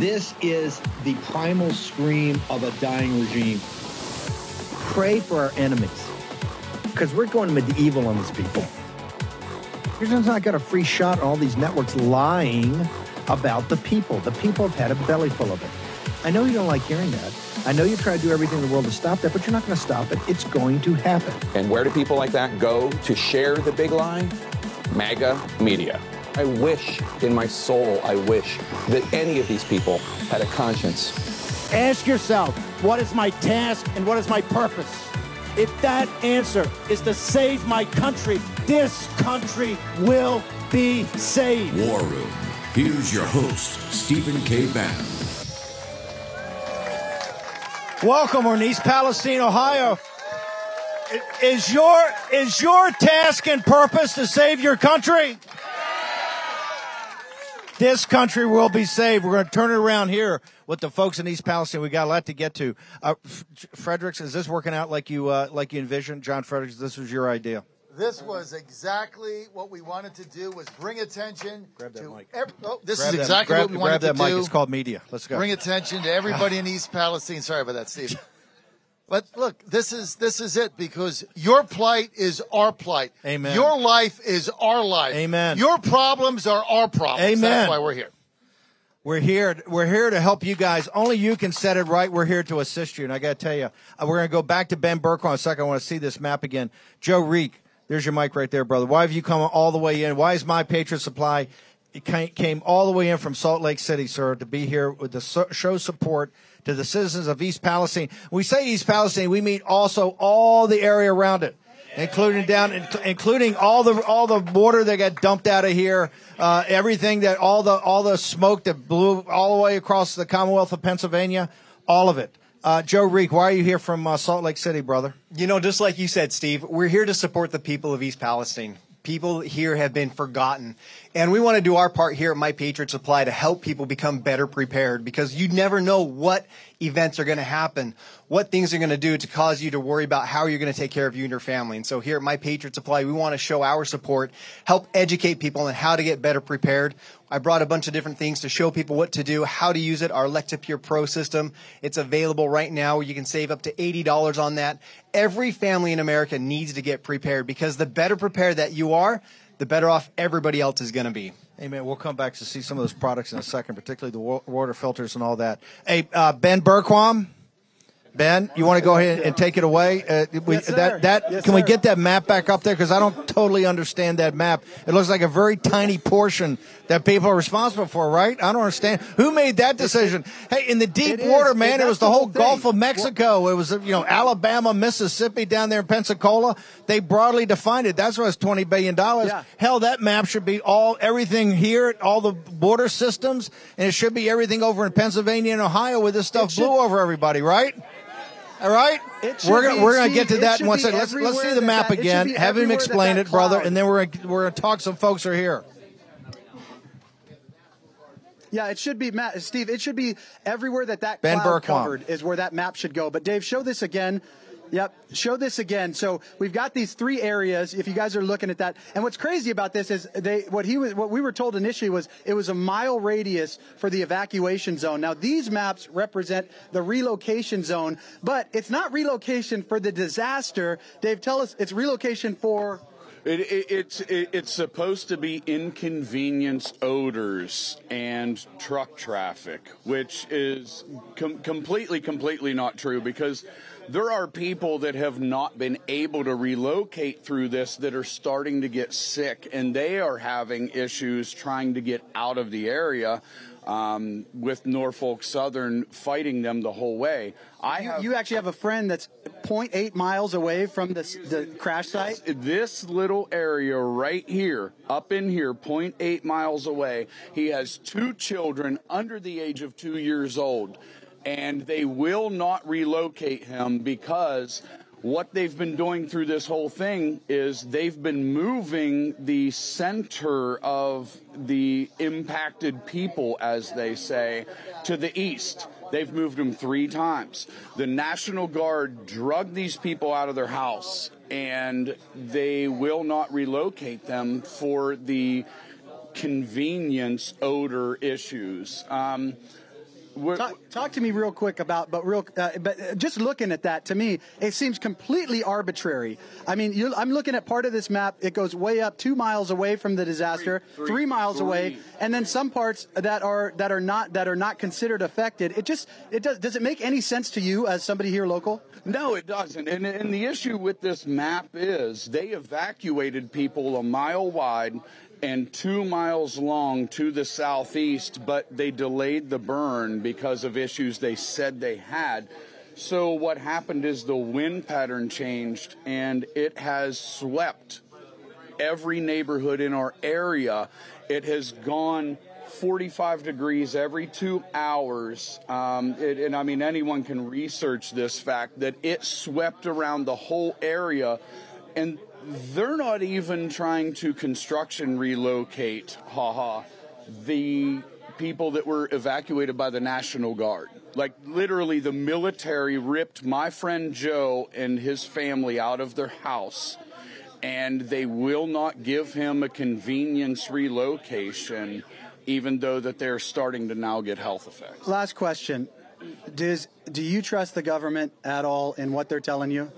This is the primal scream of a dying regime. Pray for our enemies, because we're going medieval on these people. You're just not got a free shot on all these networks lying about the people. The people have had a belly full of it. I know you don't like hearing that. I know you try to do everything in the world to stop that, but you're not going to stop it. It's going to happen. And where do people like that go to share the big lie? MAGA media. I wish in my soul, I wish that any of these people had a conscience. Ask yourself, what is my task and what is my purpose? If that answer is to save my country, this country will be saved. War Room. Here's your host, Stephen K. Bannon. Welcome, we're in East Palestine, Ohio. Is your task and purpose to save your country? This country will be saved. We're going to turn it around here with the folks in East Palestine. We got a lot to get to. Fredericks, is this working out like you envisioned? John Fredericks, this was your idea. This was exactly what we wanted to do, was bring attention Grab that mic. This is exactly what we wanted to do. Grab that mic. It's called media. Let's go. Bring attention to everybody in East Palestine. Sorry about that, Steve. But look, this is it, because your plight is our plight. Amen. Your life is our life. Amen. Your problems are our problems. Amen. That's why we're here. We're here to help you guys. Only you can set it right. We're here to assist you. And I got to tell you, we're going to go back to Ben Berkwan in a second. I want to see this map again. Joe Reek, there's your mic right there, brother. Why have you come all the way in? Why is My Patriot Supply came all the way in from Salt Lake City, sir, to be here with the show support to the citizens of East Palestine. When we say East Palestine, we mean also all the area around it, including all the water that got dumped out of here, everything that all the smoke that blew all the way across the Commonwealth of Pennsylvania, all of it. Joe Reek, why are you here from Salt Lake City, brother? You know, just like you said, Steve, we're here to support the people of East Palestine. People here have been forgotten. And we want to do our part here at My Patriot Supply to help people become better prepared, because you never know what events are going to happen, what things are going to do to cause you to worry about how you're going to take care of you and your family. And so here at My Patriot Supply, we want to show our support, help educate people on how to get better prepared. I brought a bunch of different things to show people what to do, how to use it. Our Electapure Pro system, it's available right now where you can save up to $80 on that. Every family in America needs to get prepared, because the better prepared that you are, the better off everybody else is going to be. Amen. We'll come back to see some of those products in a second, particularly the water filters and all that. Hey, Ben Berkwan. Ben, you want to go ahead and take it away? Yes, sir. Can we get that map back up there? Because I don't totally understand that map. It looks like a very tiny portion that people are responsible for, right? I don't understand. Who made that decision? Hey, in the deep water, man, it was the whole Gulf of Mexico. It was, Alabama, Mississippi, down there in Pensacola. They broadly defined it. That's why it's $20 billion. Yeah. Hell, that map should be everything here, all the border systems, and it should be everything over in Pennsylvania and Ohio where this stuff blew over everybody, right? All right, we're going to get to that in one second. Let's see the map again. Have him explain it, brother, and then we're going to talk. Some folks are here. Yeah, it should be, Steve, it should be everywhere that Ben cloud Berkwan covered is where that map should go. But Dave, show this again. Yep, show this again. So we've got these three areas, if you guys are looking at that. And what's crazy about this is what we were told initially was it was a mile radius for the evacuation zone. Now, these maps represent the relocation zone, but it's not relocation for the disaster. Dave, tell us, it's relocation for... It's supposed to be inconvenience odors and truck traffic, which is completely not true, because there are people that have not been able to relocate through this that are starting to get sick, and they are having issues trying to get out of the area, with Norfolk Southern fighting them the whole way. You actually have a friend that's 0.8 miles away from the crash site? This little area right here, up in here, 0.8 miles away, he has 2 children under the age of 2 years old. And they will not relocate him, because what they've been doing through this whole thing is they've been moving the center of the impacted people, as they say, to the east. They've moved them 3 times. The National Guard drug these people out of their house, and they will not relocate them for the convenience odor issues. Talk to me real quick about, but just looking at that, to me, it seems completely arbitrary. I mean, I'm looking at part of this map. It goes way up 2 miles away from the disaster, 3 miles away, and then some parts that are not considered affected. Does it make any sense to you as somebody here local? No, it doesn't. And the issue with this map is they evacuated people a mile wide and 2 miles long to the southeast, but they delayed the burn because of issues they said they had. So what happened is the wind pattern changed, and it has swept every neighborhood in our area. It has gone 45 degrees every 2 hours. And I mean, anyone can research this fact that it swept around the whole area, and they're not even trying to construction relocate, the people that were evacuated by the National Guard. Like, literally, the military ripped my friend Joe and his family out of their house, and they will not give him a convenience relocation, even though that they're starting to now get health effects. Last question. Do you trust the government at all in what they're telling you?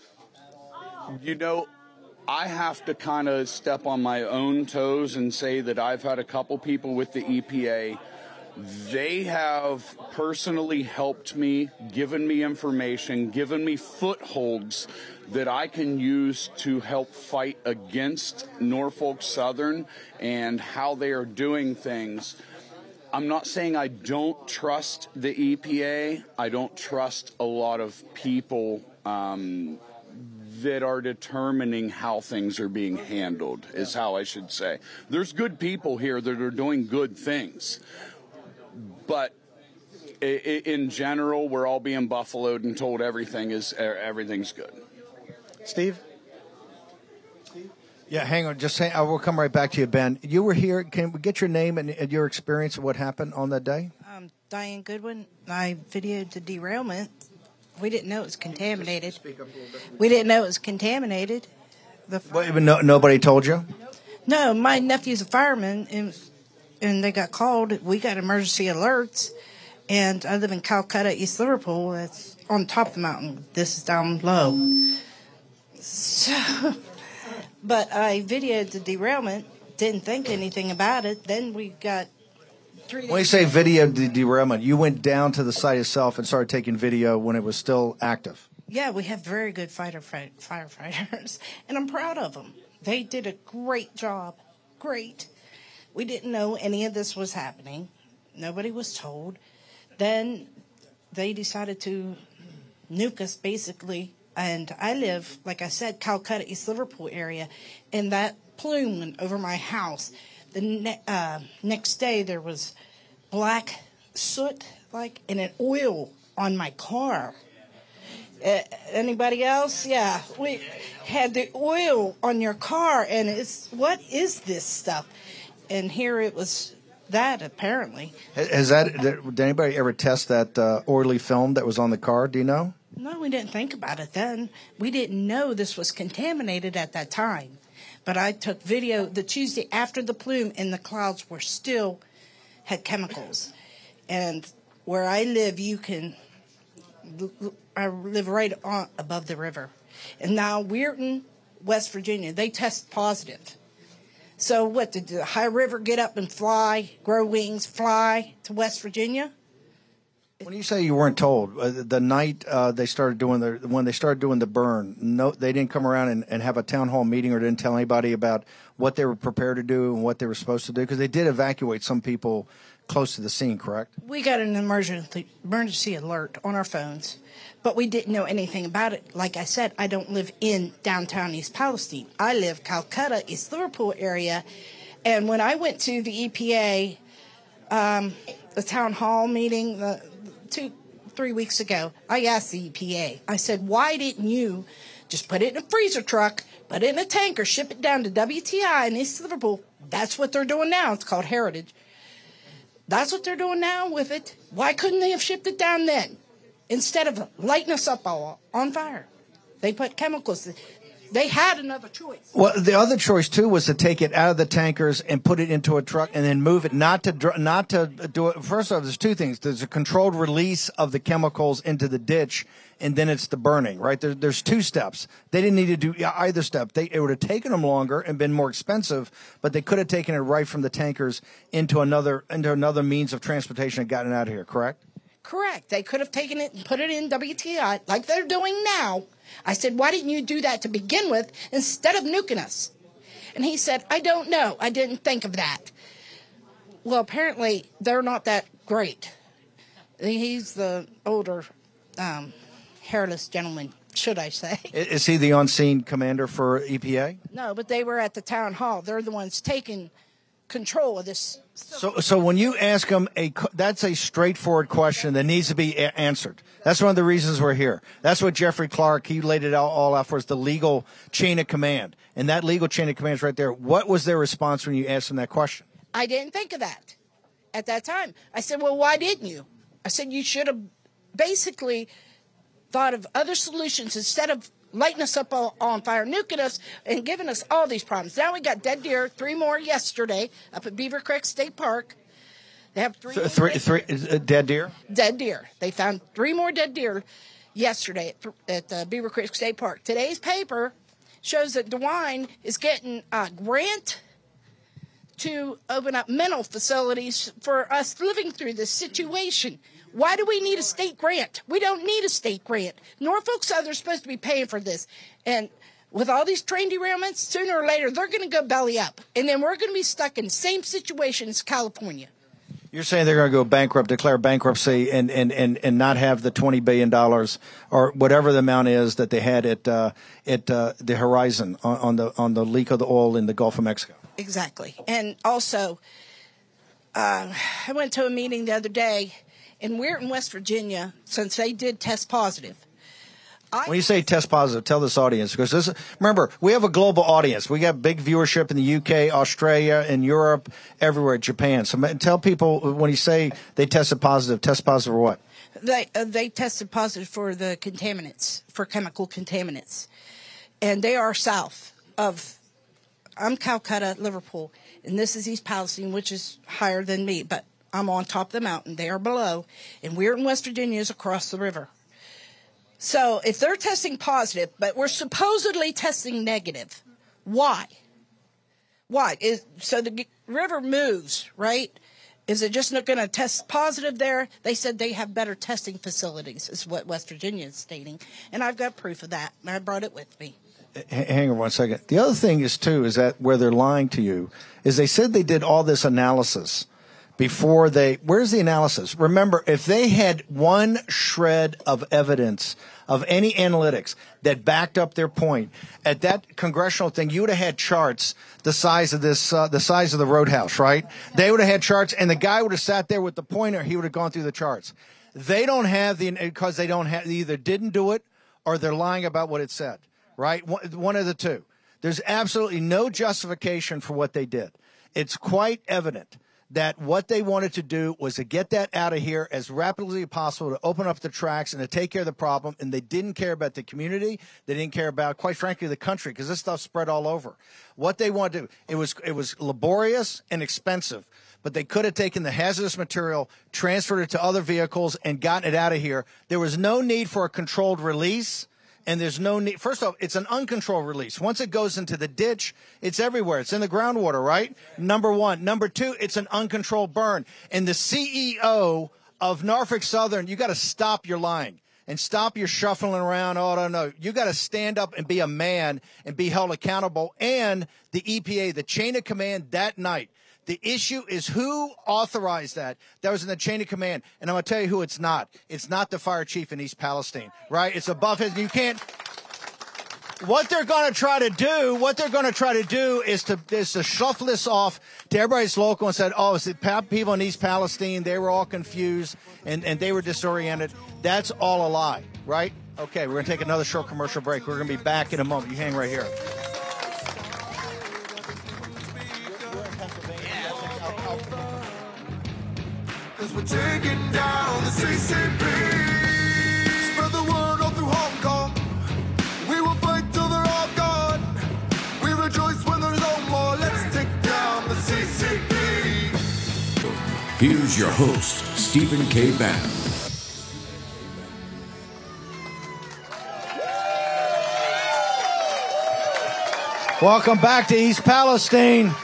You know, I have to kind of step on my own toes and say that I've had a couple people with the EPA. They have personally helped me, given me information, given me footholds that I can use to help fight against Norfolk Southern and how they are doing things. I'm not saying I don't trust the EPA. I don't trust a lot of people that are determining how things are being handled, is how I should say. There's good people here that are doing good things. But in general, we're all being buffaloed and told everything's good. Steve? Yeah, hang on. Just say, I will come right back to you, Ben. You were here. Can we get your name and your experience of what happened on that day? Diane Goodwin. I videoed the derailment. We didn't know it was contaminated. We didn't know it was contaminated. Even nobody told you? No, my nephew's a fireman, and they got called. We got emergency alerts, and I live in Calcutta, East Liverpool. It's on top of the mountain. This is down low. So, but I videoed the derailment, didn't think anything about it. Then we got 3 days. When you say video the derailment, you went down to the site itself and started taking video when it was still active. Yeah, we have very good firefighters, and I'm proud of them. They did a great job. Great. We didn't know any of this was happening. Nobody was told. Then they decided to nuke us, basically. And I live, like I said, Calcutta, East Liverpool area, and that plume went over my house. The next day there was black soot, and an oil on my car. Anybody else? Yeah, we had the oil on your car, and what is this stuff? And here it was that, apparently. Did anybody ever test that oily film that was on the car? Do you know? No, we didn't think about it then. We didn't know this was contaminated at that time. But I took video the Tuesday after the plume, and the clouds were still had chemicals. And where I live, I live right above the river. And now Weirton, West Virginia, they test positive. So what, did the High River get up and fly, grow wings, fly to West Virginia? When you say you weren't told, the night when they started doing the burn, no, they didn't come around and have a town hall meeting or didn't tell anybody about what they were prepared to do and what they were supposed to do? Because they did evacuate some people close to the scene, correct? We got an emergency alert on our phones, but we didn't know anything about it. Like I said, I don't live in downtown East Palestine. I live Calcutta, East Liverpool area. And when I went to the EPA, the town hall meeting, 2-3 weeks ago, I asked the EPA, I said, why didn't you just put it in a freezer truck, put it in a tanker, ship it down to WTI in East Liverpool? That's what they're doing now. It's called Heritage. That's what they're doing now with it. Why couldn't they have shipped it down then? Instead of lighting us up all on fire. They put chemicals. They had another choice. Well, the other choice too was to take it out of the tankers and put it into a truck and then move it. Not to do it. First off, there's two things. There's a controlled release of the chemicals into the ditch, and then it's the burning. Right? There's two steps. They didn't need to do either step. It would have taken them longer and been more expensive, but they could have taken it right from the tankers into another means of transportation and gotten it out of here. Correct? Correct. They could have taken it and put it in WTI like they're doing now. I said, why didn't you do that to begin with instead of nuking us? And he said, I don't know. I didn't think of that. Well, apparently they're not that great. He's the older, hairless gentleman, should I say. Is he the on-scene commander for EPA? No, but they were at the town hall. They're the ones taking control of this. So when you ask them, that's a straightforward question that needs to be answered. That's one of the reasons we're here. That's what Jeffrey Clark, he laid it all out for us, the legal chain of command. And that legal chain of command is right there. What was their response when you asked them that question? I didn't think of that at that time. I said, well, why didn't you? I said, you should have basically thought of other solutions instead of lighting us up on fire, nuking us, and giving us all these problems. Now we got dead deer, 3 more yesterday up at Beaver Creek State Park. They have three dead deer? Dead deer. They found 3 more dead deer yesterday at Beaver Creek State Park. Today's paper shows that DeWine is getting a grant to open up mental facilities for us living through this situation. Why do we need a state grant? We don't need a state grant. Norfolk Southern's supposed to be paying for this. And with all these train derailments, sooner or later, they're going to go belly up. And then we're going to be stuck in the same situation as California. You're saying they're going to go bankrupt, declare bankruptcy, and not have the $20 billion or whatever the amount is that they had at the Horizon on the leak of the oil in the Gulf of Mexico. Exactly. And also, I went to a meeting the other day in Weirton, West Virginia, since they did test positive. When you say test positive, tell this audience, because remember, we have a global audience. We got big viewership in the UK, Australia, in Europe, everywhere, Japan. So tell people, when you say they tested positive for what? They tested positive for the contaminants, for chemical contaminants. And they are south of, I'm Calcutta, Liverpool, and this is East Palestine, which is higher than me, but I'm on top of the mountain. They are below. And we're in West Virginia is across the river. So if they're testing positive, but we're supposedly testing negative, why? Why? So the river moves, right? Is it just not going to test positive there? They said they have better testing facilities, is what West Virginia is stating. And I've got proof of that, and I brought it with me. Hang on one second. The other thing is, too, is that where they're lying to you, is they said they did all this analysis before where's the analysis? Remember, if they had one shred of evidence of any analytics that backed up their point at that congressional thing, you would have had charts the size of this, the size of the Roadhouse, right? They would have had charts, and the guy would have sat there with the pointer. He would have gone through the charts. They don't have because they either didn't do it or they're lying about what it said, right? One of the two. There's absolutely no justification for what they did. It's quite evident that what they wanted to do was to get that out of here as rapidly as possible, to open up the tracks and to take care of the problem. And they didn't care about the community. They didn't care about, quite frankly, the country, because this stuff spread all over. What they wanted to do, it was laborious and expensive, but they could have taken the hazardous material, transferred it to other vehicles, and gotten it out of here. There was no need for a controlled release. And there's no need. First off, it's an uncontrolled release. Once it goes into the ditch, it's everywhere. It's in the groundwater, right? Number one. Number two, it's an uncontrolled burn. And the CEO of Norfolk Southern, you got to stop your lying and stop your shuffling around. Oh, no. You got to stand up and be a man and be held accountable. And the EPA, the chain of command that night. The issue is who authorized that. That was in the chain of command. And I'm going to tell you who it's not. It's not the fire chief in East Palestine, right? It's above his. You can't. What they're going to try to do is to shuffle this off to everybody's local and said, oh, it's the people in East Palestine. They were all confused and they were disoriented. That's all a lie, right? Okay, we're going to take another short commercial break. We're going to be back in a moment. You hang right here. We're taking down the CCP. Spread the word all through Hong Kong. We will fight till they're all gone. Here's your host, Stephen K. Bannon. Welcome back to East Palestine.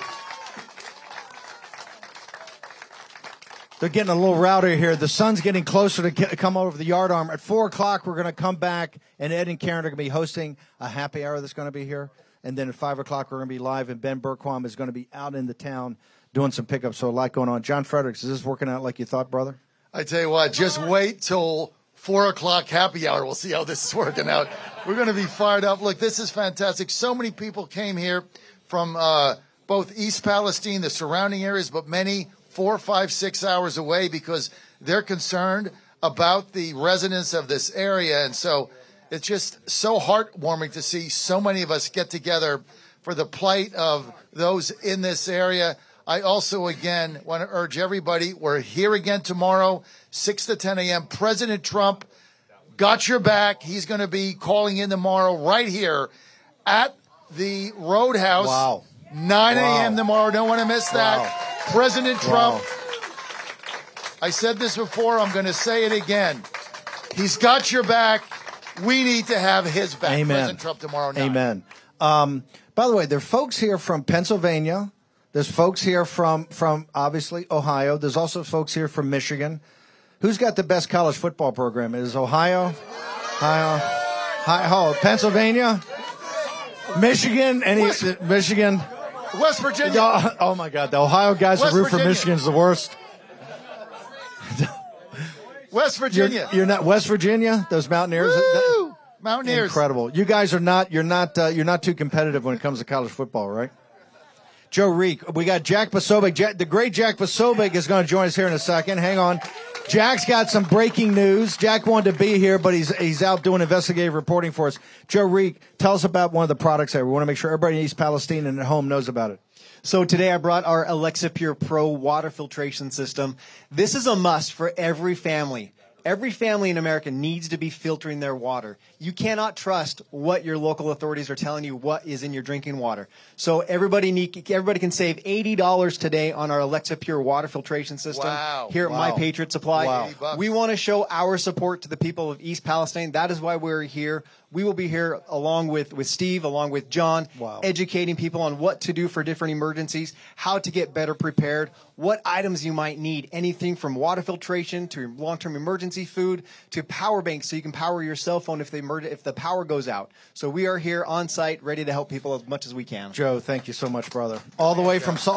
They're getting a little rowdy here. The sun's getting closer to come over the yard arm. At 4 o'clock, we're going to come back, and Ed and Karen are going to be hosting a happy hour that's going to be here. And then at 5 o'clock, we're going to be live, and Ben Berquam is going to be out in the town doing some pickups. So a lot going on. John Fredericks, is this working out like you thought, brother? I tell you what, just wait till 4 o'clock happy hour. We'll see how this is working out. We're going to be fired up. Look, this is fantastic. So many people came here from both East Palestine, the surrounding areas, but many 4, 5, 6 hours away because they're concerned about the residents of this area. And so it's just so heartwarming to see so many of us get together for the plight of those in this area. I also, again, want to urge everybody, we're here again tomorrow, 6 to 10 a.m. President Trump got your back. He's going to be calling in tomorrow right here at the Roadhouse. Wow. 9 a.m. tomorrow. Don't want to miss that. Wow. President Trump, I said this before, I'm going to say it again. He's got your back. We need to have his back. Amen. President Trump tomorrow night. Amen. By the way, there are folks here from Pennsylvania. There's folks here from obviously Ohio. There's also folks here from Michigan. Who's got the best college football program? Is Ohio? Pennsylvania? Michigan? Michigan? West Virginia. Oh, my God. The Ohio guys who root for Michigan is the worst. West Virginia. You're not West Virginia? Those Mountaineers? Woo! Mountaineers. Incredible. You guys are not you're not too competitive when it comes to college football, right? Joe Reek. We got Jack Posobiec. The great Jack Posobiec is going to join us here in a second. Hang on. Jack's got some breaking news. Jack wanted to be here, but he's out doing investigative reporting for us. Joe Reek, tell us about one of the products there. We want to make sure everybody in East Palestine and at home knows about it. So today I brought our Alexa Pure Pro water filtration system. This is a must for every family. Every family in America needs to be filtering their water. You cannot trust what your local authorities are telling you what is in your drinking water. So everybody can save $80 today on our Alexa Pure water filtration system here at My Patriot Supply. Wow. We want to show our support to the people of East Palestine. That is why we're here. We will be here along with Steve, along with John, educating people on what to do for different emergencies, how to get better prepared, what items you might need, anything from water filtration to long-term emergency food to power banks so you can power your cell phone if the power goes out. So we are here on site, ready to help people as much as we can. Joe, thank you so much, brother. All the way from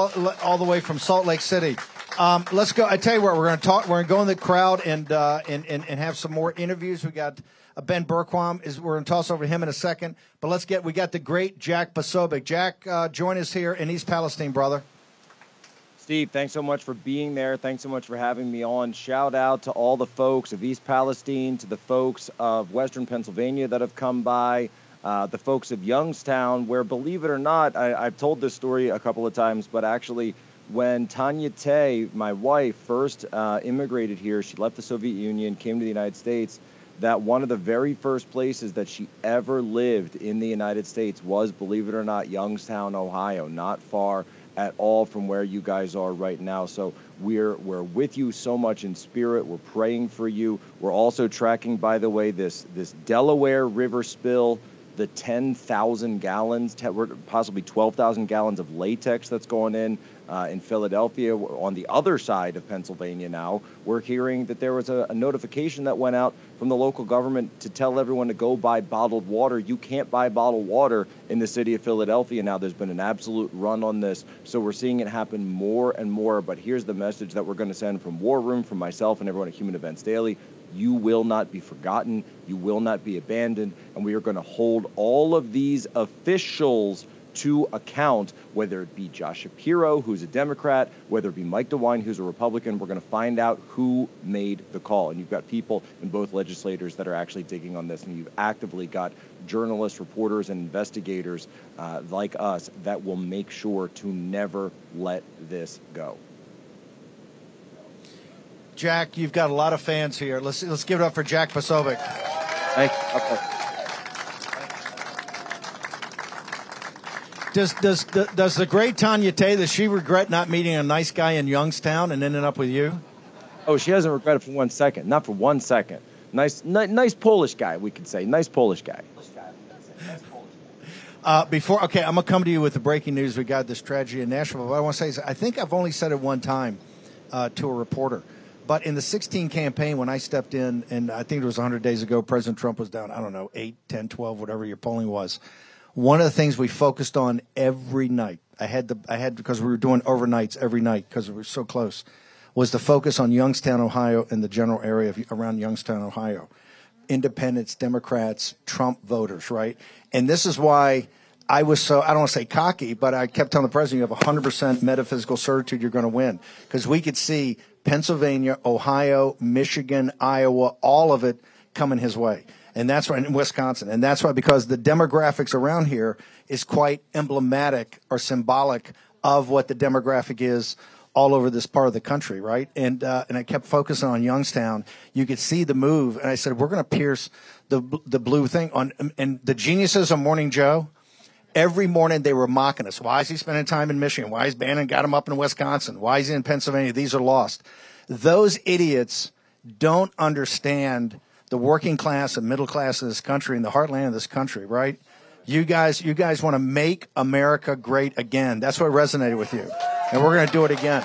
Salt Lake City. Let's go. I tell you what, we're going to talk. We're going to go in the crowd and have some more interviews. We got Ben Berquam. We're going to toss over to him in a second. But we got the great Jack Posobiec. Jack, join us here in East Palestine, brother. Steve, thanks so much for being there. Thanks so much for having me on. Shout out to all the folks of East Palestine, to the folks of Western Pennsylvania that have come by, the folks of Youngstown, where, believe it or not, I've told this story a couple of times, but actually when Tanya Tay, my wife, first immigrated here, she left the Soviet Union, came to the United States, that one of the very first places that she ever lived in the United States was, believe it or not, Youngstown, Ohio, not far at all from where you guys are right now. So we're with you so much in spirit. We're praying for you. We're also tracking, by the way, this Delaware River spill, the 10,000 gallons, possibly 12,000 gallons of latex that's going in Philadelphia. On the other side of Pennsylvania now, we're hearing that there was a notification that went out from the local government to tell everyone to go buy bottled water. You can't buy bottled water in the city of Philadelphia now. There's been an absolute run on this. So we're seeing it happen more and more. But here's the message that we're going to send from War Room, from myself and everyone at Human Events Daily. You will not be forgotten. You will not be abandoned. And we are going to hold all of these officials to account, whether it be Josh Shapiro, who's a Democrat, whether it be Mike DeWine, who's a Republican. We're going to find out who made the call. And you've got people in both legislators that are actually digging on this. And you've actively got journalists, reporters, and investigators like us that will make sure to never let this go. Jack, you've got a lot of fans here. Let's give it up for Jack Posobiec. Thank you. Okay. Does the great Tanya Tay, does she regret not meeting a nice guy in Youngstown and ending up with you? Oh, she doesn't regret it for 1 second. Not for 1 second. Nice Polish guy, we could say. Nice Polish guy. I'm going to come to you with the breaking news. We got this tragedy in Nashville. What I want to say is I think I've only said it one time to a reporter. But in the 2016 campaign, when I stepped in, and I think it was 100 days ago, President Trump was down, 8, 10, 12, whatever your polling was. One of the things we focused on every night, I had because we were doing overnights every night because we were so close, was the focus on Youngstown, Ohio, and the general area around Youngstown, Ohio. Independents, Democrats, Trump voters, right? And this is why I was so, I don't want to say cocky, but I kept telling the president, you have 100% metaphysical certitude you're going to win. Because we could see Pennsylvania, Ohio, Michigan, Iowa, all of it coming his way. And that's why, in Wisconsin. And that's why, because the demographics around here is quite emblematic or symbolic of what the demographic is all over this part of the country, right? And I kept focusing on Youngstown. You could see the move, and I said, we're going to pierce the blue thing on. And the geniuses on Morning Joe, every morning they were mocking us. Why is he spending time in Michigan? Why is Bannon got him up in Wisconsin? Why is he in Pennsylvania? These are lost. Those idiots don't understand the working class and middle class of this country and the heartland of this country, right? You guys want to make America great again. That's what resonated with you. And we're going to do it again.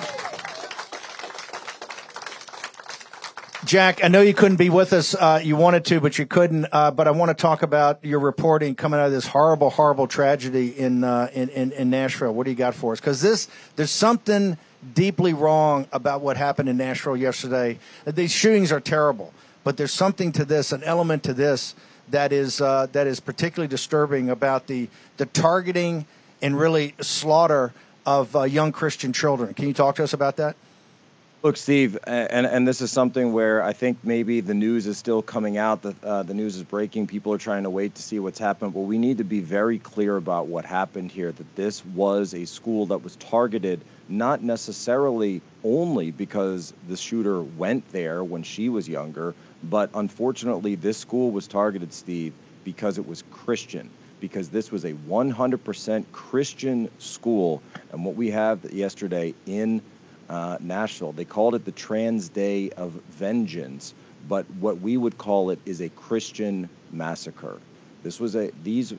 Jack, I know you couldn't be with us. You wanted to, but you couldn't. But I want to talk about your reporting coming out of this horrible, horrible tragedy in Nashville. What do you got for us? Because there's something deeply wrong about what happened in Nashville yesterday. These shootings are terrible, but there's something to this, an element to this that is particularly disturbing about the targeting and really slaughter of young Christian children. Can you talk to us about that? Look, Steve, and this is something where I think maybe the news is still coming out, the news is breaking, people are trying to wait to see what's happened, but we need to be very clear about what happened here, that this was a school that was targeted not necessarily only because the shooter went there when she was younger, but unfortunately this school was targeted, Steve, because it was Christian, because this was a 100% Christian school, and what we have yesterday in Nashville. They called it the Trans Day of Vengeance, but what we would call it is a Christian massacre. This was these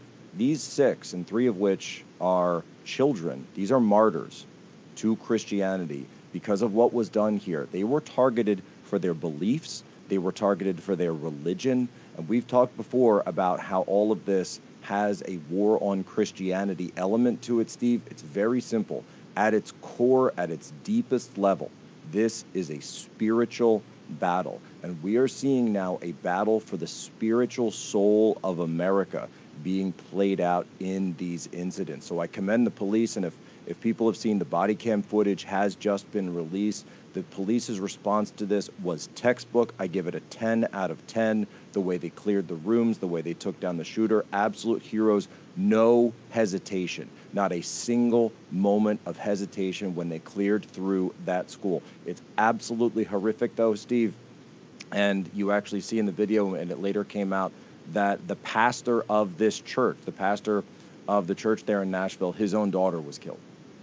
6, and 3 of which are children. These are martyrs to Christianity because of what was done here. They were targeted for their beliefs. They were targeted for their religion. And we've talked before about how all of this has a war on Christianity element to it, Steve. It's very simple. At its core, at its deepest level, this is a spiritual battle. And we are seeing now a battle for the spiritual soul of America being played out in these incidents. So I commend the police, and if people have seen the body cam footage has just been released, the police's response to this was textbook. I give it a 10 out of 10. The way they cleared the rooms, the way they took down the shooter, absolute heroes, no hesitation. Not a single moment of hesitation when they cleared through that school. It's absolutely horrific, though, Steve. And you actually see in the video, and it later came out, that the pastor of this church, the pastor of the church there in Nashville, his own daughter was killed.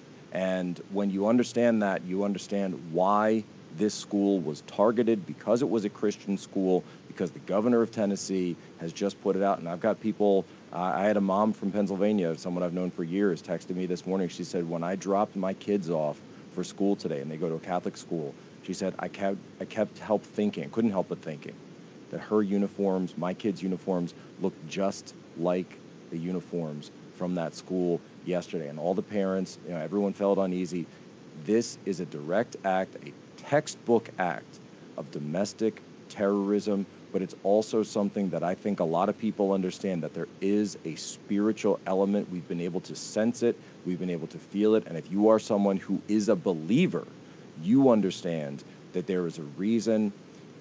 And when you understand that, you understand why this school was targeted, because it was a Christian school, because the governor of Tennessee has just put it out. And I've got people, I had a mom from Pennsylvania, someone I've known for years, texted me this morning. She said, when I dropped my kids off for school today, and they go to a Catholic school, she said, I couldn't help but thinking that her uniforms, my kids' uniforms, looked just like the uniforms from that school yesterday. And all the parents, everyone felt uneasy. This is a direct act, a textbook act of domestic terrorism, but it's also something that I think a lot of people understand, that there is a spiritual element. We've been able to sense it. We've been able to feel it. And if you are someone who is a believer, you understand that there is a reason,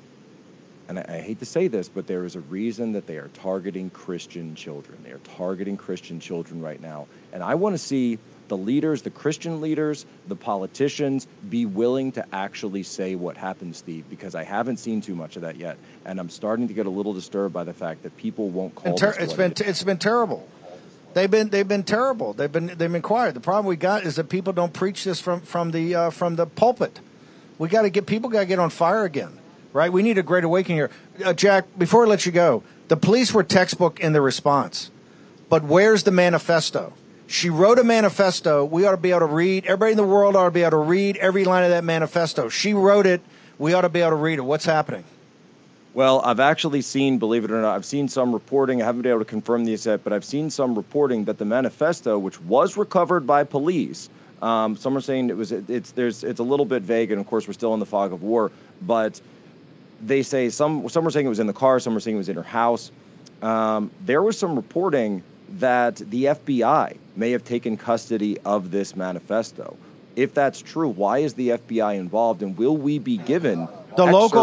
and I hate to say this, but there is a reason that they are targeting Christian children. They are targeting Christian children right now. And I want to see the leaders, the Christian leaders, the politicians be willing to actually say what happened, Steve, because I haven't seen too much of that yet. And I'm starting to get a little disturbed by the fact that people won't call this it's been terrible. They've been terrible. They've been quiet. The problem we got is that people don't preach this from the pulpit. We got to get people got to get on fire again, right? We need a great awakening here. Jack, before I let you go, the police were textbook in the response, but where's the manifesto? She wrote a manifesto. We ought to be able to read. Everybody in the world ought to be able to read every line of that manifesto. She wrote it. We ought to be able to read it. What's happening? Well, I've actually seen, believe it or not, I've seen some reporting. I haven't been able to confirm these yet, but I've seen some reporting that the manifesto, which was recovered by police, some are saying it's a little bit vague, and of course we're still in the fog of war. But they say some were saying it was in the car, some were saying it was in her house. There was some reporting that the FBI may have taken custody of this manifesto. If that's true, why is the FBI involved, and will we be given the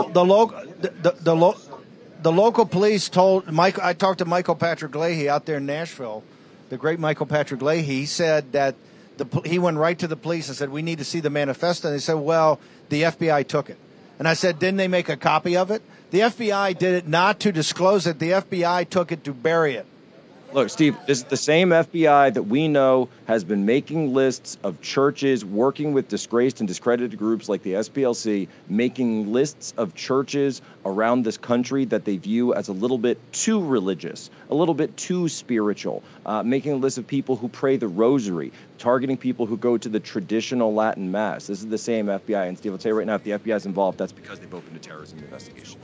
local police told Mike? I talked to Michael Patrick Leahy out there in Nashville, the great Michael Patrick Leahy. He said that he went right to the police and said, we need to see the manifesto. And they said, well, the FBI took it. And I said, didn't they make a copy of it? The FBI did it not to disclose it. The FBI took it to bury it. Look, Steve, this is the same FBI that we know has been making lists of churches, working with disgraced and discredited groups like the SPLC, making lists of churches around this country that they view as a little bit too religious, a little bit too spiritual, making a list of people who pray the rosary, targeting people who go to the traditional Latin Mass. This is the same FBI. And Steve, I'll tell you right now, if the FBI is involved, that's because they've opened a terrorism investigation.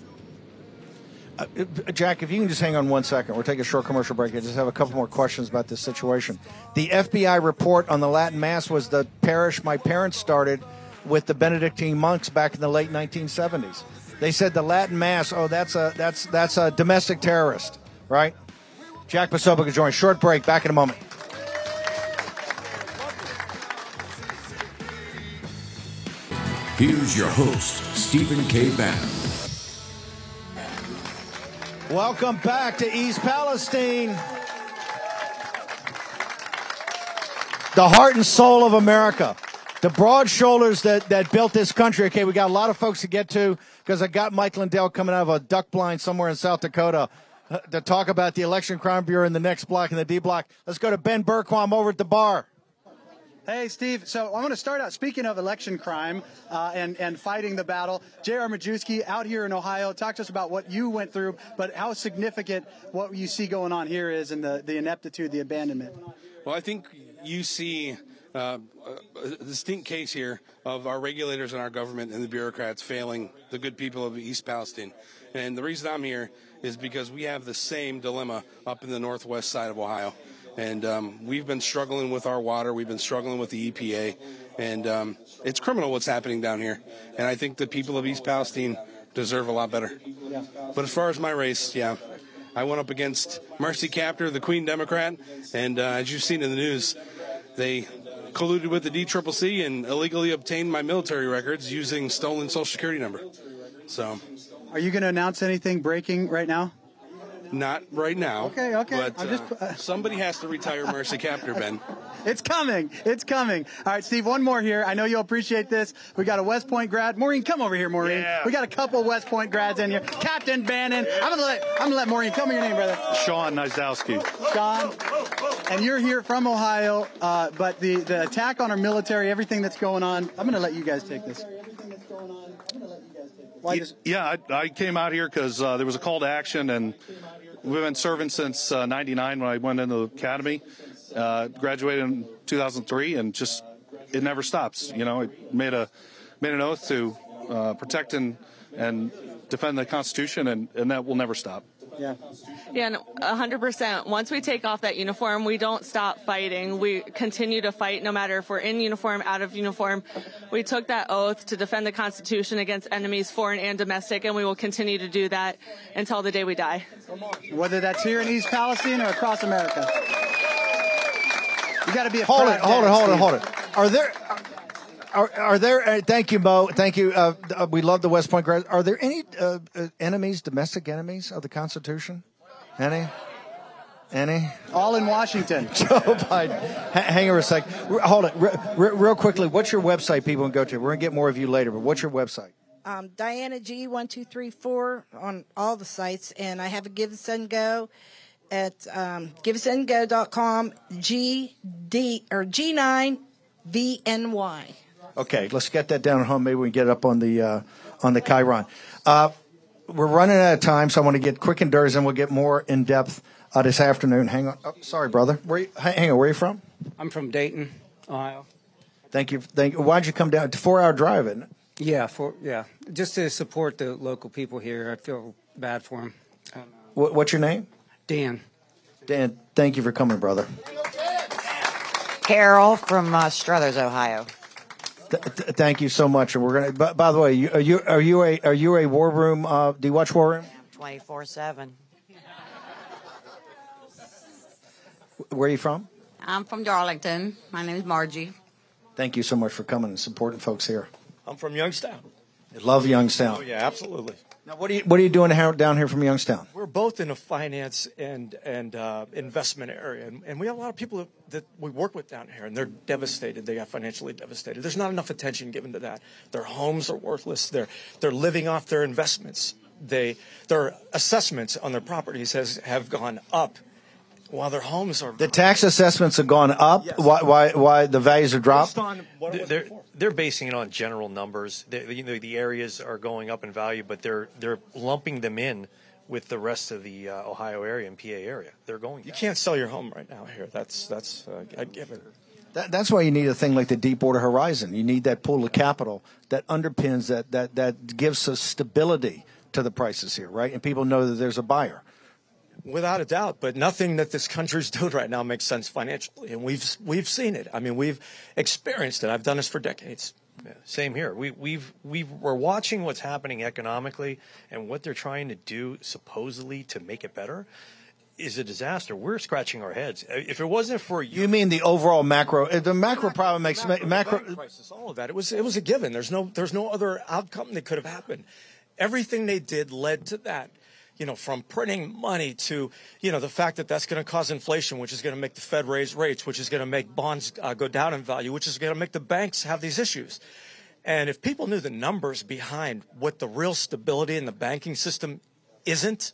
Jack, if you can just hang on 1 second. We'll take a short commercial break. I just have a couple more questions about this situation. The FBI report on the Latin Mass was the parish my parents started with the Benedictine monks back in the late 1970s. They said the Latin Mass, that's a domestic terrorist, right? Jack Posobiec joins. Short break. Back in a moment. Here's your host, Stephen K. Bannon. Welcome back to East Palestine. The heart and soul of America. The broad shoulders that built this country. Okay, we got a lot of folks to get to because I got Mike Lindell coming out of a duck blind somewhere in South Dakota to talk about the Election Crime Bureau in the next block, in the D block. Let's go to Ben Berquam over at the bar. Hey, Steve. So I want to start out, speaking of election crime and fighting the battle, J.R. Majewski out here in Ohio. Talk to us about what you went through, but how significant what you see going on here is and the ineptitude, the abandonment. Well, I think you see a distinct case here of our regulators and our government and the bureaucrats failing the good people of East Palestine. And the reason I'm here is because we have the same dilemma up in the northwest side of Ohio. And we've been struggling with our water. We've been struggling with the EPA. And it's criminal what's happening down here. And I think the people of East Palestine deserve a lot better. But as far as my race, I went up against Marcy Kaptur, the Queen Democrat. And as you've seen in the news, they colluded with the DCCC and illegally obtained my military records using stolen Social Security number. So, are you going to announce anything breaking right now? Not right now. Okay. But somebody has to retire Marcy Kaptur, Ben. It's coming. All right, Steve, one more here. I know you'll appreciate this. We got a West Point grad. Maureen, come over here, Maureen. Yeah. We got a couple West Point grads in here. Captain Bannon. I'm gonna let Maureen. Tell me your name, brother. Sean Nizowski. Sean. And you're here from Ohio, but the attack on our military, everything that's going on, I'm going to let you guys take this. I came out here because there was a call to action, and we've been serving since 99 when I went into the academy. Graduated in 2003, and just it never stops. You know, it made an oath to protect and defend the Constitution, and that will never stop. Yeah, and 100%. Once we take off that uniform, we don't stop fighting. We continue to fight no matter if we're in uniform, out of uniform. We took that oath to defend the Constitution against enemies, foreign and domestic, and we will continue to do that until the day we die. Whether that's here in East Palestine or across America. You got to be a hold it. Are there? Thank you, Mo. Thank you. We love the West Point grads. Are there any enemies, domestic enemies of the Constitution? Any? All in Washington. Joe Biden. Hang on a sec. Hold it. Real quickly. What's your website? People can go to. We're gonna get more of you later. But what's your website? Diana G 1234 on all the sites, and I have a Give, Send, Go. at givesandgo.com, G9VNY. Okay, let's get that down at home. Maybe we can get it up on the Chiron. We're running out of time, so I want to get quick and dirty, and we'll get more in depth this afternoon. Hang on. Oh, sorry, brother. Hang on. Where are you from? I'm from Dayton, Ohio. Thank you. Why'd you come down? It's a 4-hour drive, isn't it? Yeah, just to support the local people here. I feel bad for them. What's your name? Dan. Dan, thank you for coming, brother. Carol from Struthers, Ohio. Thank you so much. And we're gonna. By the way, are you a War Room? Do you watch War Room? 24/7. Where are you from? I'm from Darlington. My name is Margie. Thank you so much for coming and supporting folks here. I'm from Youngstown. I love Youngstown. Oh yeah, absolutely. Now, what are you doing down here from Youngstown? We're both in a finance and investment area, and we have a lot of people that we work with down here, and they're devastated. They got financially devastated. There's not enough attention given to that. Their homes are worthless. They're living off their investments. Their assessments on their properties have gone up, while their homes are. The tax assessments have gone up. Yes. Why the values are dropped? They're basing it on general numbers. The areas are going up in value, but they're lumping them in with the rest of the Ohio area and PA area. They're going. You can't sell your home right now here. That's I give it. That's why you need a thing like the Deepwater Horizon. You need that pool of capital that underpins that gives us stability to the prices here, right? And people know that there's a buyer. Without a doubt, but nothing that this country's doing right now makes sense financially, and we've seen it. I mean, we've experienced it. I've done this for decades. Yeah, same here. We're watching what's happening economically, and what they're trying to do supposedly to make it better is a disaster. We're scratching our heads. If it wasn't for you mean the overall macro problem makes macro crisis, all of that. It was a given. There's no other outcome that could have happened. Everything they did led to that. From printing money to, the fact that that's going to cause inflation, which is going to make the Fed raise rates, which is going to make bonds go down in value, which is going to make the banks have these issues. And if people knew the numbers behind what the real stability in the banking system isn't,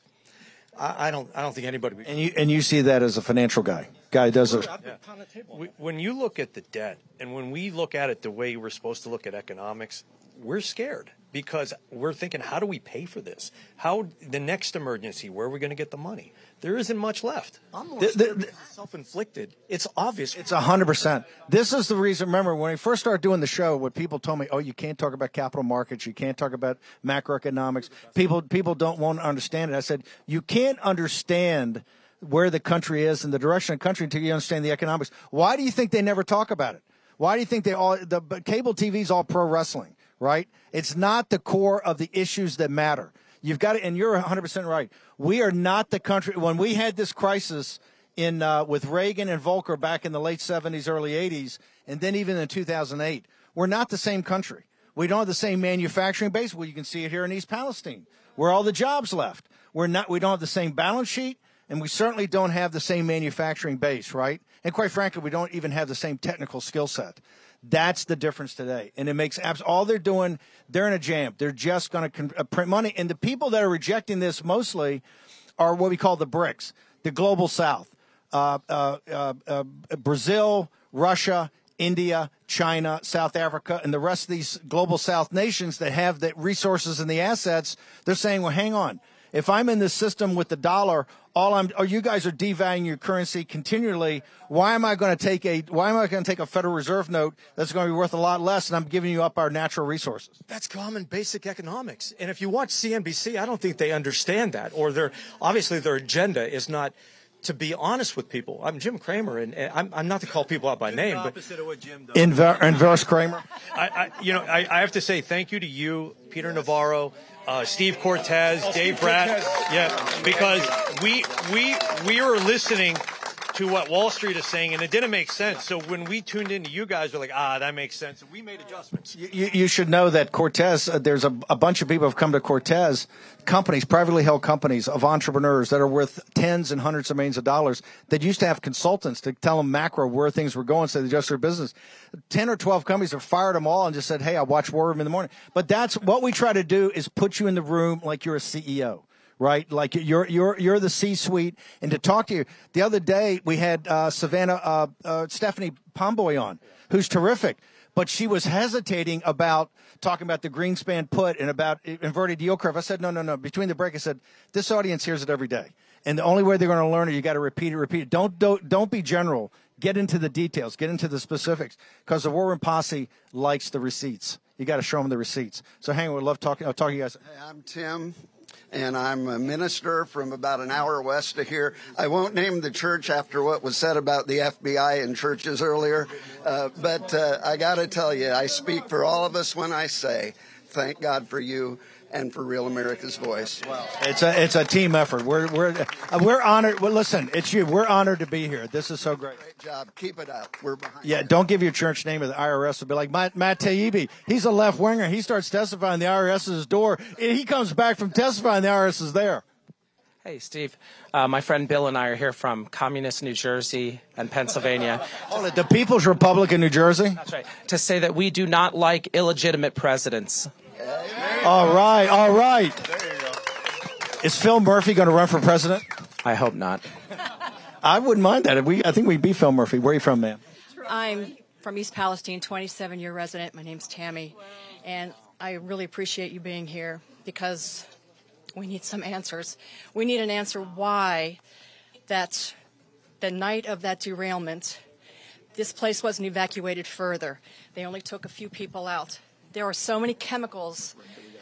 I don't think anybody would. And you see that as a financial guy. Guy does it. Yeah. When you look at the debt, and when we look at it the way we're supposed to look at economics, we're scared. Because we're thinking, how do we pay for this? How the next emergency? Where are we going to get the money? There isn't much left. I'm more scared it's self-inflicted. It's obvious. It's 100%. This is the reason. Remember, when we first started doing the show, what people told me, you can't talk about capital markets. You can't talk about macroeconomics. People won't understand it. I said, you can't understand where the country is and the direction of the country until you understand the economics. Why do you think they never talk about it? Why do you think the cable TV is all pro wrestling? Right? It's not the core of the issues that matter. You've got to, and you're 100% right. We are not the country. When we had this crisis with Reagan and Volcker back in the late 70s, early 80s, and then even in 2008, we're not the same country. We don't have the same manufacturing base. Well, you can see it here in East Palestine, where all the jobs left. We don't have the same balance sheet, and we certainly don't have the same manufacturing base, right? And quite frankly, we don't even have the same technical skill set. That's the difference today. And it makes all they're doing, they're in a jam. They're just going to print money. And the people that are rejecting this mostly are what we call the BRICS, the global south, Brazil, Russia, India, China, South Africa, and the rest of these global south nations that have the resources and the assets. They're saying, well, hang on. If I'm in this system with the dollar, you guys are devaluing your currency continually. Why am I going to take a Federal Reserve note that's going to be worth a lot less, and I'm giving you up our natural resources? That's common basic economics. And if you watch CNBC, I don't think they understand that, or obviously their agenda is not to be honest with people. I'm Jim Cramer, and I'm not to call people out by name, but opposite of what Jim does. Inverse Cramer. I have to say thank you to you, Peter Navarro, Steve Cortez, Dave Bratt. Yeah, because we were listening to what Wall Street is saying, and it didn't make sense. So when we tuned into you guys, we're like, that makes sense. And we made adjustments. You should know that Cortez, there's a bunch of people have come to Cortez, companies, privately held companies of entrepreneurs that are worth tens and hundreds of millions of dollars that used to have consultants to tell them macro where things were going so they adjust their business. 10 or 12 companies have fired them all and just said, hey, I watch War Room in the morning. But that's what we try to do is put you in the room like you're a CEO. right? Like you're the C-suite, and to talk to you. The other day we had Stephanie Pomboy on, who's terrific, but she was hesitating about talking about the Greenspan put and about inverted yield curve. I said, no. Between the break, I said, this audience hears it every day, and the only way they're going to learn it, you got to repeat it. Don't be general. Get into the details. Get into the specifics, because the War Room Posse likes the receipts. You got to show them the receipts. So hang on, we'd love talking. I'll talk to you guys. Hey, I'm Tim, and I'm a minister from about an hour west of here. I won't name the church after what was said about the FBI and churches earlier, but I got to tell you, I speak for all of us when I say, thank God for you and for Real America's Voice. Wow. It's a team effort. We're honored. Well, listen, it's you. We're honored to be here. This is so great. Great job. Keep it up. We're behind. Yeah, don't give your church name to the IRS. It'll be like Matt Taibbi. He's a left winger. He starts testifying. The IRS is his door. He comes back from testifying. The IRS is there. Hey, Steve. My friend Bill and I are here from communist New Jersey and Pennsylvania. The People's Republic of New Jersey? That's right. To say that we do not like illegitimate presidents. All right. There you go. Is Phil Murphy going to run for president? I hope not. I wouldn't mind that. I think we'd be Phil Murphy. Where are you from, ma'am? I'm from East Palestine, 27-year resident. My name's Tammy, and I really appreciate you being here because we need some answers. We need an answer why that the night of that derailment, this place wasn't evacuated further. They only took a few people out. There were so many chemicals.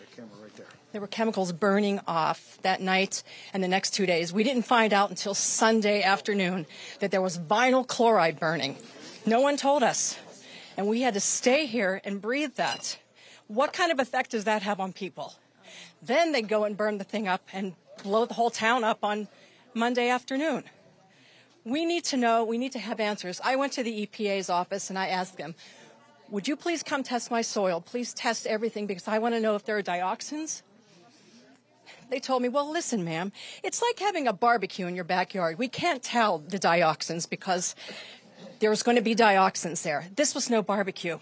There were chemicals burning off that night and the next 2 days. We didn't find out until Sunday afternoon that there was vinyl chloride burning. No one told us. And we had to stay here and breathe that. What kind of effect does that have on people? Then they go and burn the thing up and blow the whole town up on Monday afternoon. We need to know. We need to have answers. I went to the EPA's office and I asked them, would you please come test my soil? Please test everything because I want to know if there are dioxins. They told me, well, listen, ma'am, it's like having a barbecue in your backyard. We can't tell the dioxins because there's going to be dioxins there. This was no barbecue.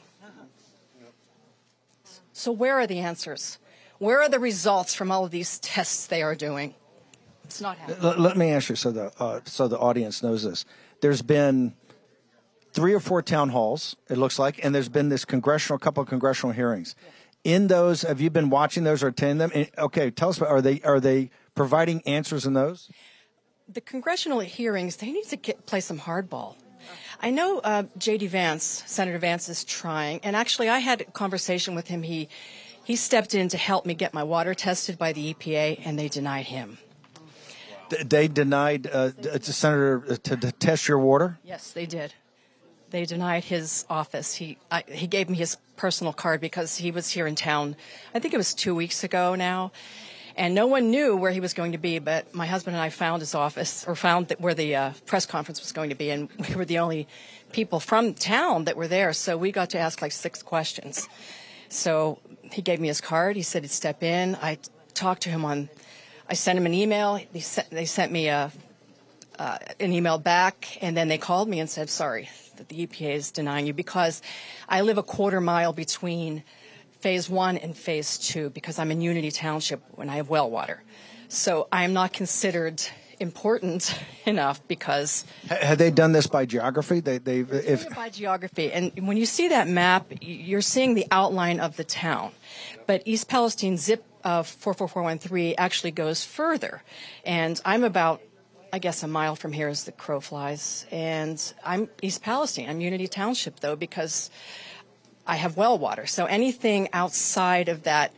So where are the answers? Where are the results from all of these tests they are doing? It's not happening. Let me ask you so the audience knows this. There's been 3 or 4 town halls, it looks like, and there's been this couple of congressional hearings. In those, have you been watching those or attending them? Okay, tell us, are they providing answers in those? The congressional hearings, they need to play some hardball. I know J.D. Vance, Senator Vance, is trying, and actually I had a conversation with him. He stepped in to help me get my water tested by the EPA, and they denied him. They denied Senator to test your water? Yes, they did. They denied his office. He gave me his personal card because he was here in town. I think it was 2 weeks ago now. And no one knew where he was going to be, but my husband and I found his office, or found where the press conference was going to be, and we were the only people from town that were there, so we got to ask like 6 questions. So he gave me his card. He said he'd step in. I talked to him I sent him an email. They sent me an email back, and then they called me and said, sorry, that the EPA is denying you because I live a quarter mile between Phase 1 and Phase 2 because I'm in Unity Township when I have well water. So I'm not considered important enough because... Have they done this by geography? They've done it by geography. And when you see that map, you're seeing the outline of the town. But East Palestine zip 44413 actually goes further. And I'm about, I guess, a mile from here as the crow flies. And I'm East Palestine. I'm Unity Township, though, because I have well water. So anything outside of that,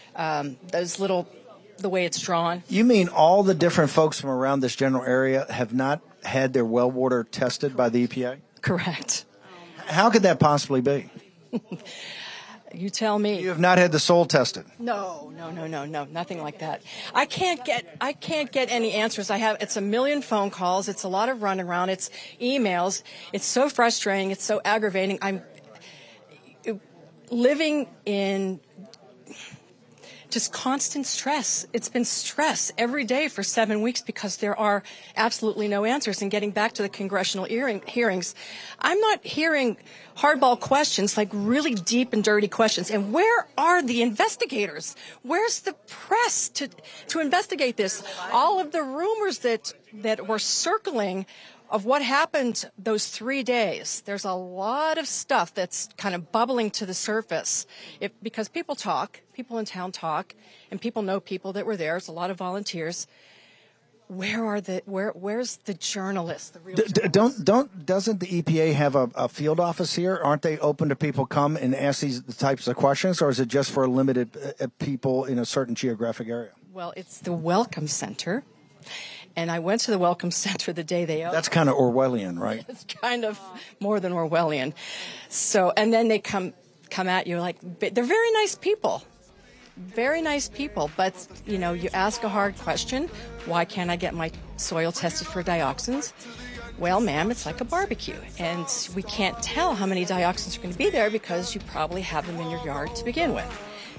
the way it's drawn. You mean all the different folks from around this general area have not had their well water tested by the EPA? Correct. How could that possibly be? You tell me. You have not had the soil tested? No, nothing like that. I can't get any answers. It's a million phone calls. It's a lot of running around. It's emails. It's so frustrating. It's so aggravating. I'm living in just constant stress. It's been stress every day for 7 weeks because there are absolutely no answers. And getting back to the congressional hearings, I'm not hearing hardball questions, like really deep and dirty questions. And where are the investigators? Where's the press to investigate this? All of the rumors that were circling of what happened those 3 days. There's a lot of stuff that's kind of bubbling to the surface because people talk, people in town talk, and people know people that were there. There's a lot of volunteers. Where's the journalists? The real journalists? Doesn't the EPA have a field office here? Aren't they open to people come and ask these types of questions, or is it just for limited people in a certain geographic area? Well, it's the Welcome Center. And I went to the Welcome Center the day they opened. That's kind of Orwellian, right? It's kind of more than Orwellian. So, and then they come at you like, they're very nice people. Very nice people. But, you know, you ask a hard question. Why can't I get my soil tested for dioxins? Well, ma'am, it's like a barbecue. And we can't tell how many dioxins are going to be there because you probably have them in your yard to begin with.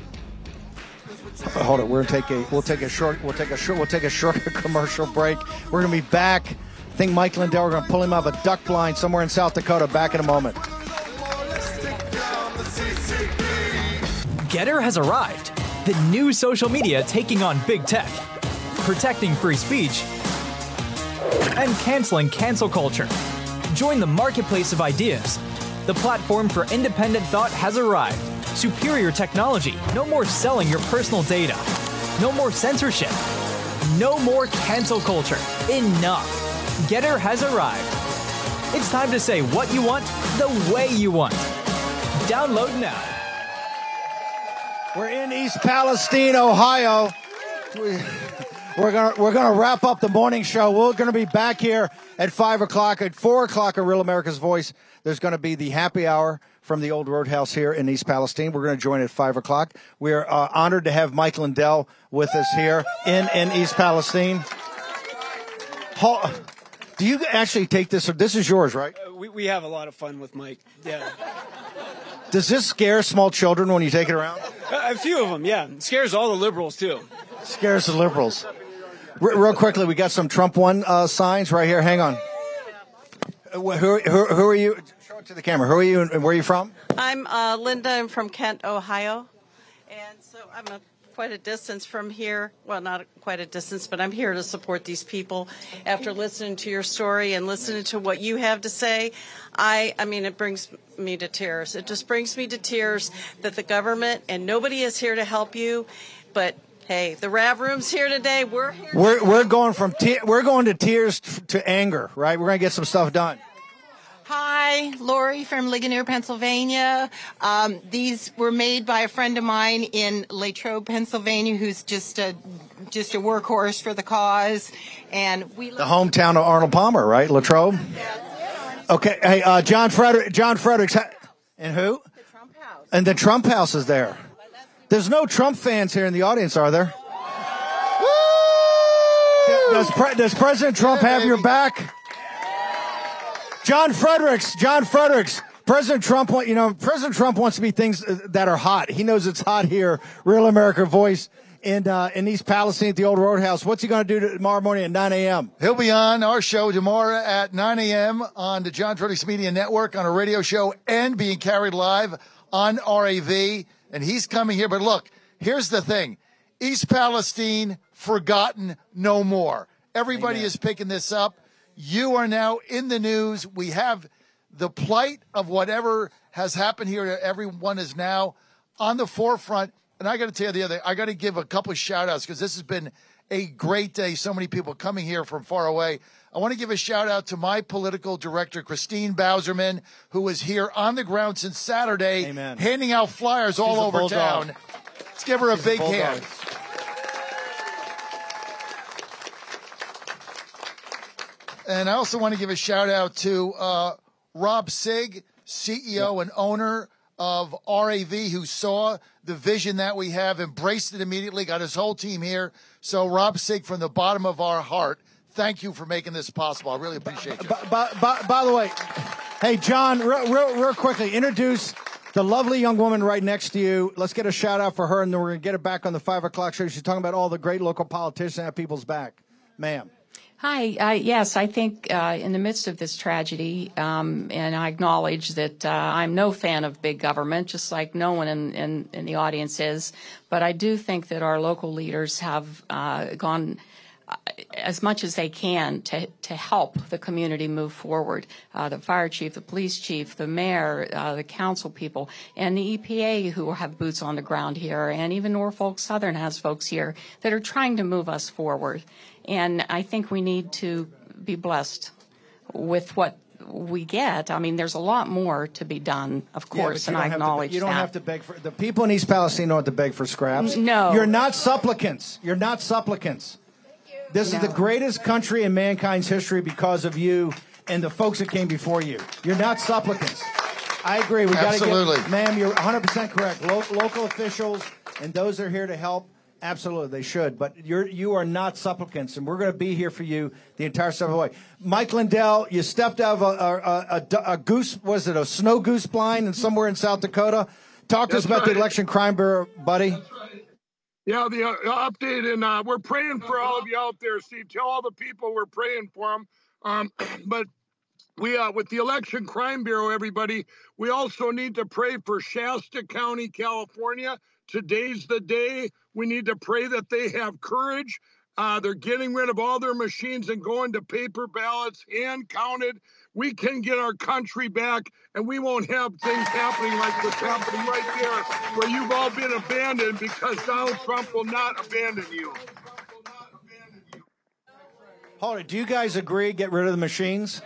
Hold it. We'll take a short commercial break. We're going to be back. I think Mike Lindell, we're going to pull him out of a duck blind somewhere in South Dakota. Back in a moment. Getter has arrived. The new social media taking on big tech, protecting free speech, and canceling cancel culture. Join the marketplace of ideas. The platform for independent thought has arrived. Superior technology. No more selling your personal data. No more censorship. No more cancel culture. Enough. Getter has arrived. It's time to say what you want, the way you want. Download now. We're in East Palestine, Ohio. We're gonna wrap up the morning show. We're gonna be back here at 5 o'clock. At 4 o'clock, at Real America's Voice, there's gonna be the happy hour from the old Roadhouse here in East Palestine. We're going to join at 5 o'clock. We're honored to have Mike Lindell with us here in East Palestine. Do you actually take this? This is yours, right? We have a lot of fun with Mike. Yeah. Does this scare small children when you take it around? A few of them, yeah. It scares all the liberals, too. Scares the liberals. Real quickly, we got some Trump One signs right here. Hang on. Who are you? Show it to the camera. Who are you and where are you from? I'm Linda. I'm from Kent, Ohio. And so I'm quite a distance from here. Well, not quite a distance, but I'm here to support these people. After listening to your story and listening to what you have to say, I mean, it brings me to tears. It just brings me to tears that the government and nobody is here to help you. But hey, the Rav Room's here today. We're here. We're going to tears to anger, right? We're going to get some stuff done. Hi, Lori from Ligonier, Pennsylvania. These were made by a friend of mine in Latrobe, Pennsylvania, who's just a workhorse for the cause. And the hometown of Arnold Palmer, right? Latrobe. Okay. Hey, John Fredericks, and who? The Trump House. And the Trump House is there. There's no Trump fans here in the audience, are there? Does President Trump have your back? John Fredericks, President Trump wants to be things that are hot. He knows it's hot here. Real America Voice in East Palestine at the old Roadhouse. What's he going to do tomorrow morning at 9 a.m.? He'll be on our show tomorrow at 9 a.m. on the John Fredericks Media Network on a radio show and being carried live on RAV. And he's coming here. But look, here's the thing. East Palestine, forgotten no more. Everybody is picking this up. You are now in the news. We have the plight of whatever has happened here. Everyone is now on the forefront. And I got to tell you the other, I got to give a couple of shout outs because this has been a great day. So many people coming here from far away. I want to give a shout out to my political director, Christine Bowserman, who was here on the ground since Saturday, handing out flyers all over town. Let's give her a big hand. And I also want to give a shout out to Rob Sig, CEO and owner of RAV, who saw the vision that we have, embraced it immediately, got his whole team here. So Rob Sig, from the bottom of our heart, thank you for making this possible. I really appreciate you. By the way, hey, John, real quickly, introduce The lovely young woman right next to you, let's get a shout out for her, and then we're going to get it back on the 5 o'clock show. She's talking about all the great local politicians that have people's back. Ma'am. Hi. Yes, I think in the midst of this tragedy, and I acknowledge that I'm no fan of big government, just like no one in the audience is, but I do think that our local leaders have gone as much as they can to help the community move forward. The fire chief, the police chief, the mayor, the council people, and the EPA who have boots on the ground here, and even Norfolk Southern has folks here that are trying to move us forward. And I think we need to be blessed with what we get. I mean, there's a lot more to be done, of course, and I acknowledge that. You don't have to beg for the people in East Palestine don't have to beg for scraps. No. You're not supplicants. You're not supplicants. This is the greatest country in mankind's history because of you and the folks that came before you. You're not supplicants. I agree. We got to get, ma'am, you're 100% correct. Local officials and those that are here to help, absolutely, they should. But you are not supplicants, and we're going to be here for you the entire step of the way. Mike Lindell, you stepped out of a goose, was it a snow goose blind somewhere in South Dakota? Talk to us about the Election Crime Bureau, buddy. Yeah, the update, and we're praying for all of you out there, Steve. Tell all the people we're praying for them. But we, with the Election Crime Bureau, everybody, we also need to pray for Shasta County, California. Today's the day. We need to pray that they have courage. They're getting rid of all their machines and going to paper ballots, hand counted. We can get our country back, and we won't have things happening like what's happening right there, where you've all been abandoned because Donald Trump will not abandon you. Hold it. Do you guys agree? Get rid of the machines?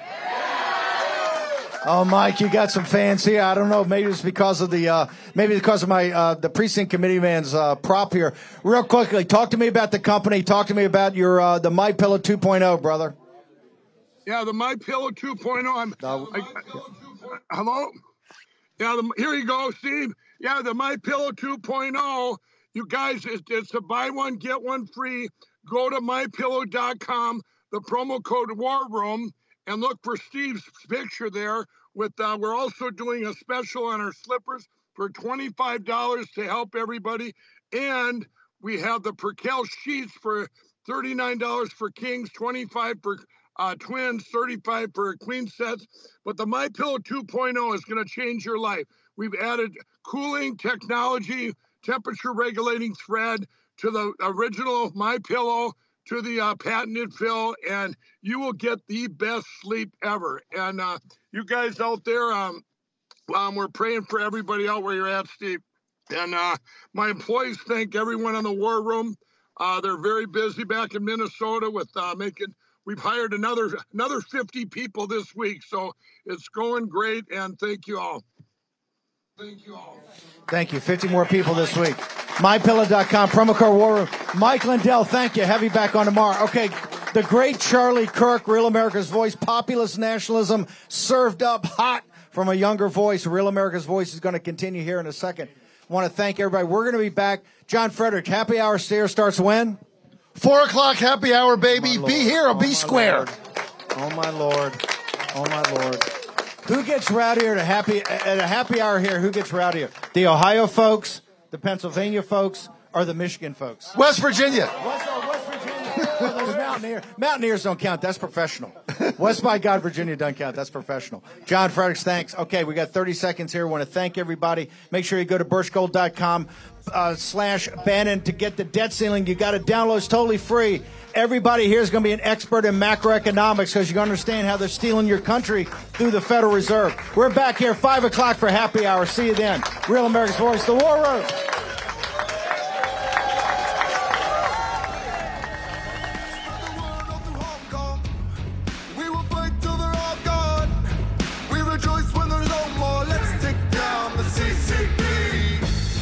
Oh, Mike, you got some fans here. I don't know. Maybe it's because of my the precinct committee man's prop here. Real quickly, talk to me about the company. Talk to me about your the MyPillow 2.0, brother. Yeah, the MyPillow 2.0. Hello? Yeah, here you go, Steve. Yeah, the MyPillow 2.0. You guys, it's a buy one, get one free. Go to MyPillow.com, the promo code War Room, and look for Steve's picture there. With we're also doing a special on our slippers for $25 to help everybody. And we have the Perkel sheets for $39 for kings, $25 for twins, $35 for queen sets. But the MyPillow 2.0 is going to change your life. We've added cooling technology, temperature regulating thread to the original MyPillow, to the patented fill, and you will get the best sleep ever. And you guys out there, we're praying for everybody out where you're at, Steve. And my employees thank everyone in the War Room. They're very busy back in Minnesota with we've hired another 50 people this week, so it's going great, and thank you all. Thank you all. Thank you. 50 more people this week. MyPillow.com, promo code War Room. Mike Lindell, thank you. Have you back on tomorrow. Okay, the great Charlie Kirk, Real America's Voice, populist nationalism, served up hot from a younger voice. Real America's Voice is going to continue here in a second. I want to thank everybody. We're going to be back. John Frederick, happy hour starts when? 4 o'clock happy hour, baby. Be here or be square. Oh, my Lord. Oh, my Lord. Who gets rowdier at a happy hour here? Who gets rowdier? The Ohio folks, the Pennsylvania folks, or the Michigan folks? West Virginia. West Virginia. Those Mountaineers don't count. That's professional. West by God, Virginia doesn't count. That's professional. John Fredericks, thanks. Okay, we got 30 seconds here. I want to thank everybody. Make sure you go to birchgold.com /Bannon to get the debt ceiling. You got to download. It's totally free. Everybody here is going to be an expert in macroeconomics because you understand how they're stealing your country through the Federal Reserve. We're back here 5 o'clock for happy hour. See you then. Real America's Voice, the War Room.